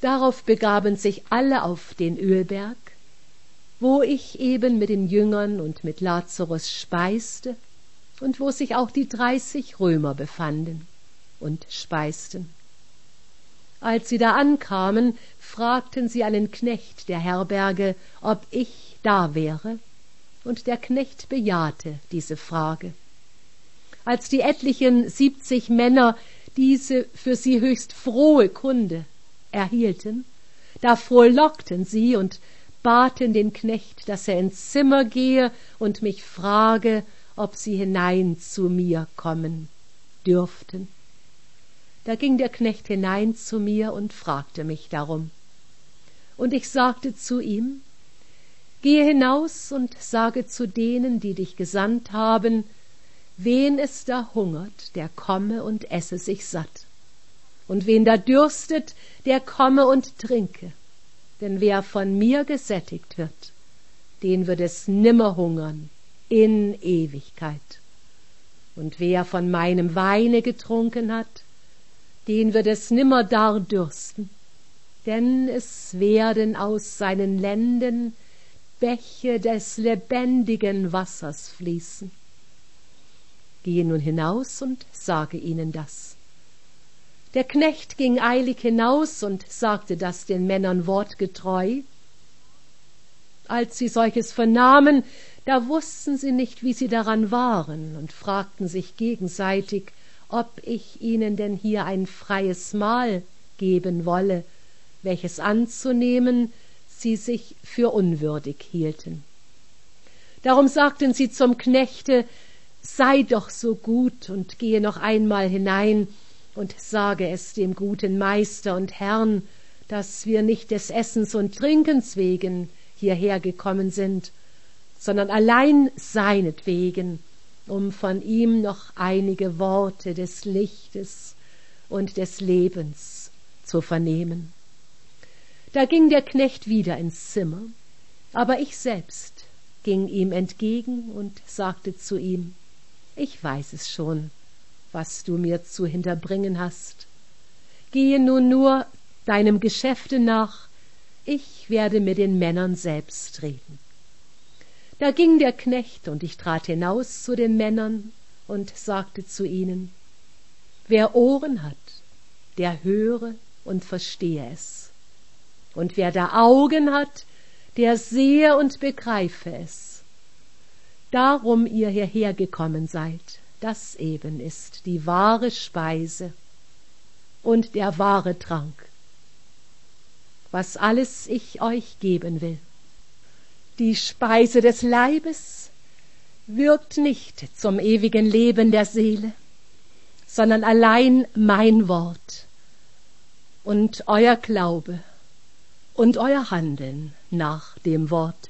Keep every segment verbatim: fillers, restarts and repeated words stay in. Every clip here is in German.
Darauf begaben sich alle auf den Ölberg, wo ich eben mit den Jüngern und mit Lazarus speiste und wo sich auch die dreißig Römer befanden und speisten. Als sie da ankamen, fragten sie einen Knecht der Herberge, ob ich da wäre, und der Knecht bejahte diese Frage. Als die etlichen siebzig Männer diese für sie höchst frohe Kunde erhielten, da frohlockten sie und baten den Knecht, dass er ins Zimmer gehe und mich frage, ob sie hinein zu mir kommen dürften. Da ging der Knecht hinein zu mir und fragte mich darum. Und ich sagte zu ihm, gehe hinaus und sage zu denen, die dich gesandt haben, wen es da hungert, der komme und esse sich satt. Und wen da dürstet, der komme und trinke. Denn wer von mir gesättigt wird, den wird es nimmer hungern in Ewigkeit. Und wer von meinem Weine getrunken hat, den wird es nimmer dar dürsten, denn es werden aus seinen Lenden Bäche des lebendigen Wassers fließen. Gehe nun hinaus und sage ihnen das. Der Knecht ging eilig hinaus und sagte das den Männern wortgetreu. Als sie solches vernahmen, da wussten sie nicht, wie sie daran waren, und fragten sich gegenseitig, ob ich ihnen denn hier ein freies Mahl geben wolle, welches anzunehmen sie sich für unwürdig hielten. Darum sagten sie zum Knechte, sei doch so gut und gehe noch einmal hinein und sage es dem guten Meister und Herrn, dass wir nicht des Essens und Trinkens wegen hierher gekommen sind, sondern allein seinetwegen, um von ihm noch einige Worte des Lichtes und des Lebens zu vernehmen. Da ging der Knecht wieder ins Zimmer, aber ich selbst ging ihm entgegen und sagte zu ihm, ich weiß es schon, was du mir zu hinterbringen hast. Gehe nun nur deinem Geschäfte nach, ich werde mit den Männern selbst reden. Da ging der Knecht, und ich trat hinaus zu den Männern und sagte zu ihnen, wer Ohren hat, der höre und verstehe es. Und wer da Augen hat, der sehe und begreife es. Darum ihr hierher gekommen seid, das eben ist die wahre Speise und der wahre Trank, was alles ich euch geben will. Die Speise des Leibes wirkt nicht zum ewigen Leben der Seele, sondern allein mein Wort und euer Glaube und euer Handeln nach dem Worte.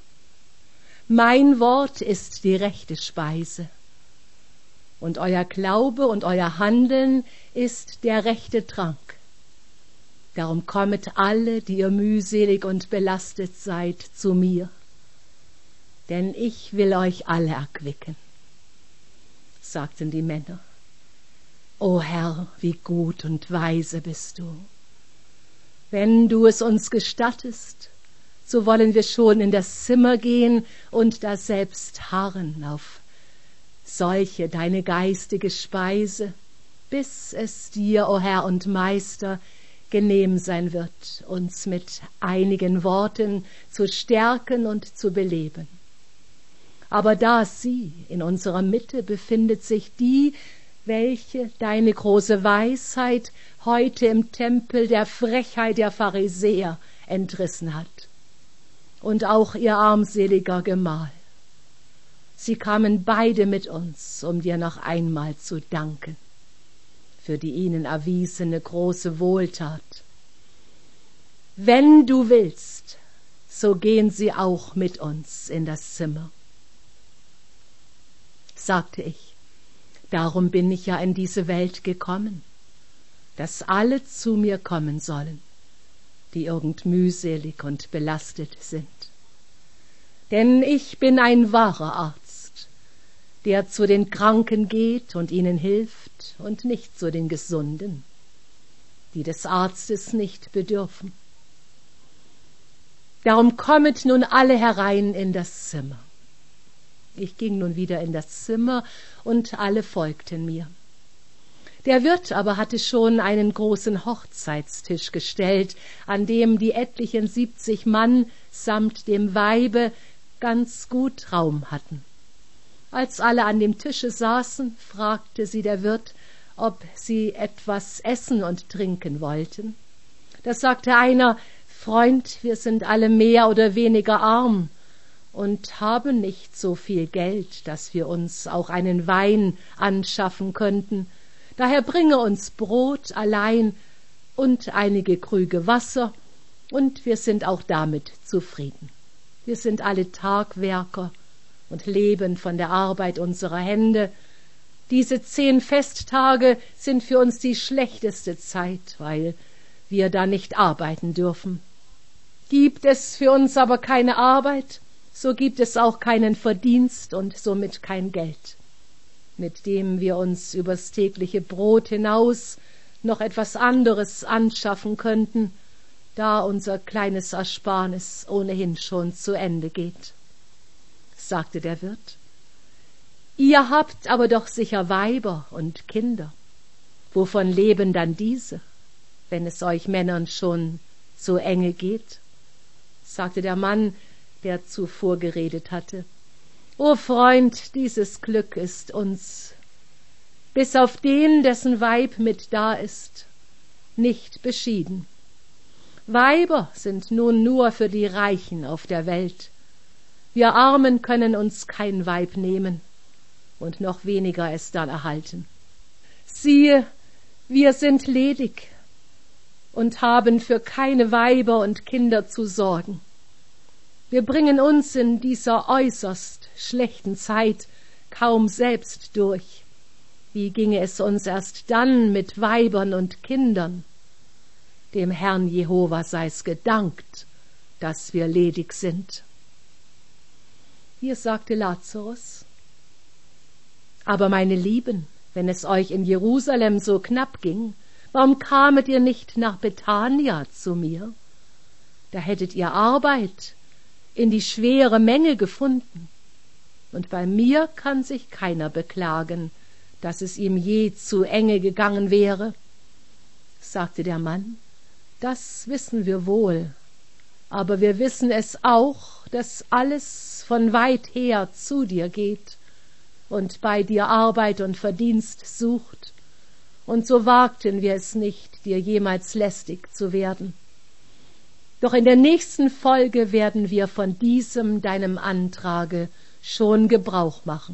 Mein Wort ist die rechte Speise, und euer Glaube und euer Handeln ist der rechte Trank. Darum kommet alle, die ihr mühselig und belastet seid, zu mir, denn ich will euch alle erquicken. Sagten die Männer, O Herr, wie gut und weise bist du. Wenn du es uns gestattest, so wollen wir schon in das Zimmer gehen und daselbst harren auf solche deine geistige Speise, bis es dir, o Herr und Meister, genehm sein wird, uns mit einigen Worten zu stärken und zu beleben. Aber da sie in unserer Mitte befindet sich die, welche deine große Weisheit heute im Tempel der Frechheit der Pharisäer entrissen hat, und auch ihr armseliger Gemahl. Sie kamen beide mit uns, um dir noch einmal zu danken für die ihnen erwiesene große Wohltat. Wenn du willst, so gehen sie auch mit uns in das Zimmer. Sagte ich, darum bin ich ja in diese Welt gekommen, dass alle zu mir kommen sollen, die irgend mühselig und belastet sind. Denn ich bin ein wahrer Arzt, der zu den Kranken geht und ihnen hilft und nicht zu den Gesunden. die des Arztes nicht bedürfen. Darum kommet nun alle herein in das Zimmer. Ich ging nun wieder in das Zimmer, und alle folgten mir. Der Wirt aber hatte schon einen großen Hochzeitstisch gestellt, an dem die etlichen siebzig Mann samt dem Weibe ganz gut Raum hatten. Als alle an dem Tische saßen, fragte sie der Wirt, ob sie etwas essen und trinken wollten. Da sagte einer: »Freund, wir sind alle mehr oder weniger arm und haben nicht so viel Geld, dass wir uns auch einen Wein anschaffen könnten. Daher bringe uns Brot allein und einige Krüge Wasser, und wir sind auch damit zufrieden. Wir sind alle Tagwerker und leben von der Arbeit unserer Hände. Diese zehn Festtage sind für uns die schlechteste Zeit, weil wir da nicht arbeiten dürfen. Gibt es für uns aber keine Arbeit, so gibt es auch keinen Verdienst und somit kein Geld, mit dem wir uns übers tägliche Brot hinaus noch etwas anderes anschaffen könnten, da unser kleines Ersparnis ohnehin schon zu Ende geht.« Sagte der Wirt: »Ihr habt aber doch sicher Weiber und Kinder. Wovon leben dann diese, wenn es euch Männern schon so enge geht?« Sagte der Mann, der zuvor geredet hatte: »O Freund, dieses Glück ist uns, bis auf den, dessen Weib mit da ist, nicht beschieden. Weiber sind nun nur für die Reichen auf der Welt. Wir Armen können uns kein Weib nehmen und noch weniger es dann erhalten. Siehe, wir sind ledig und haben für keine Weiber und Kinder zu sorgen. Wir bringen uns in dieser äußerst schlechten Zeit kaum selbst durch. Wie ginge es uns erst dann mit Weibern und Kindern? Dem Herrn Jehova sei's gedankt, dass wir ledig sind.« Hier sagte Lazarus: »Aber meine Lieben, wenn es euch in Jerusalem so knapp ging, warum kamet ihr nicht nach Bethania zu mir? Da hättet ihr Arbeit in die schwere Menge gefunden. Und bei mir kann sich keiner beklagen, dass es ihm je zu enge gegangen wäre.« Sagte der Mann: »Das wissen wir wohl, aber wir wissen es auch, dass alles von weit her zu dir geht und bei dir Arbeit und Verdienst sucht, und so wagten wir es nicht, dir jemals lästig zu werden. Doch in der nächsten Folge werden wir von diesem deinem Antrage schon Gebrauch machen.«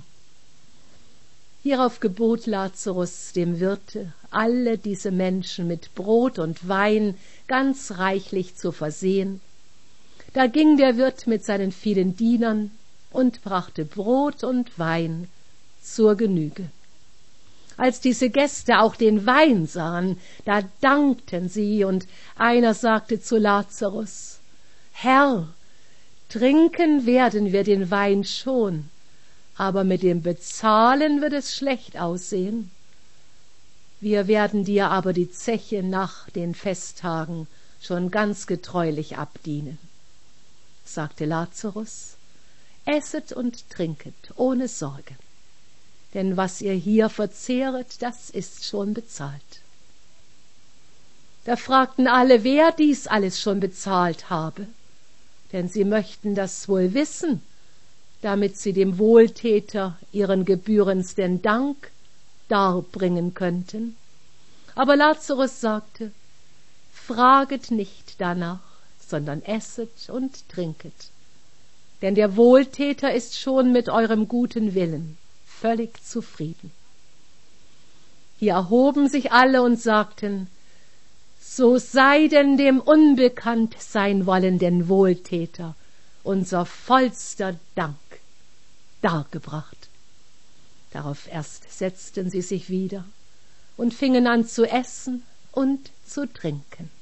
Hierauf gebot Lazarus dem Wirte, alle diese Menschen mit Brot und Wein ganz reichlich zu versehen. Da ging der Wirt mit seinen vielen Dienern und brachte Brot und Wein zur Genüge. Als diese Gäste auch den Wein sahen, da dankten sie, und einer sagte zu Lazarus: »Herr, trinken werden wir den Wein schon, aber mit dem Bezahlen wird es schlecht aussehen. Wir werden dir aber die Zeche nach den Festtagen schon ganz getreulich abdienen.« Sagte Lazarus: »Esset und trinket ohne Sorge, denn was ihr hier verzehret, das ist schon bezahlt.« Da fragten alle, wer dies alles schon bezahlt habe, denn sie möchten das wohl wissen, damit sie dem Wohltäter ihren gebührendsten Dank darbringen könnten. Aber Lazarus sagte: »Fraget nicht danach, sondern esset und trinket, denn der Wohltäter ist schon mit eurem guten Willen völlig zufrieden.« Hier erhoben sich alle und sagten: »So sei denn dem unbekannt sein wollenden Wohltäter unser vollster Dank dargebracht.« Darauf erst setzten sie sich wieder und fingen an zu essen und zu trinken.